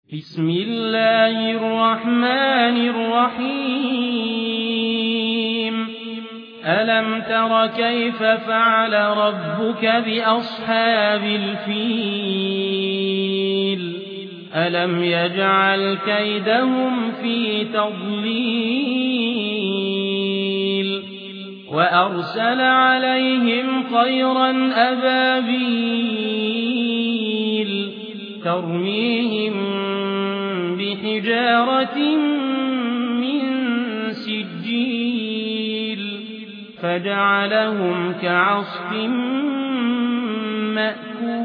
بسم الله الرحمن الرحيم ألم تر كيف فعل ربك بأصحاب الفيل ألم يجعل كيدهم في تضليل وأرسل عليهم طيرا أبابيل ترميهم بحجارة من سجيل فجعلهم كعصف مأكول.